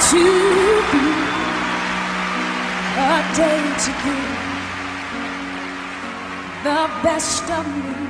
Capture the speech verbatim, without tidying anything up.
to be a day to give the best of me.